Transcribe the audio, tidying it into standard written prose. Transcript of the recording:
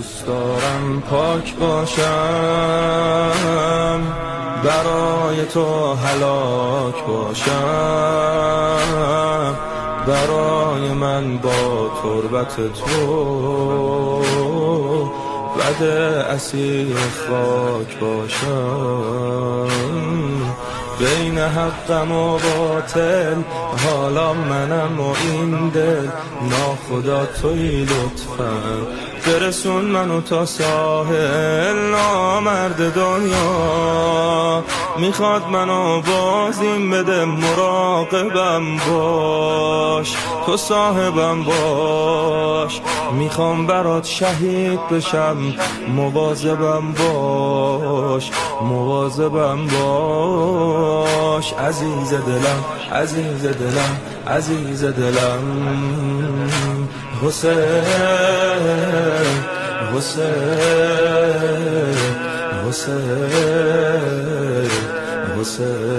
دوست دارم پاک باشم، برای تو هلاک باشم، برای من با تربت تو بد اسیر خاک باشم. بین حقم و باطل حالا منم و این دل، ناخدا توی لطفا برسون منو تا ساحل. نامرد دنیا میخواد منو بازیم بده، مراقبم باش تو صاحبم باش، میخوام برات شهید بشم، مواظبم باش مواظبم باش. عزیز دلم عزیز دلم عزیز دلم، حسین حسین حسین حسین.